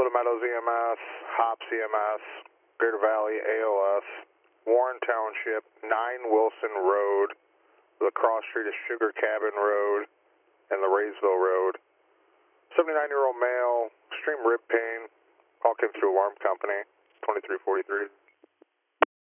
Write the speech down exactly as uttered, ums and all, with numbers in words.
Little Meadows E M S, Hops E M S, Greater Valley A O S, Warren Township, nine Wilson Road, the cross street is Sugar Cabin Road, and the Raysville Road. seventy-nine-year-old male, extreme rib pain, all came through alarm company, twenty-three forty-three.